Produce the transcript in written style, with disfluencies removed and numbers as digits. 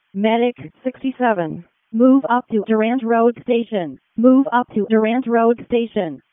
Medic 67. Move up to Durant Road Station. Move up to Durant Road Station.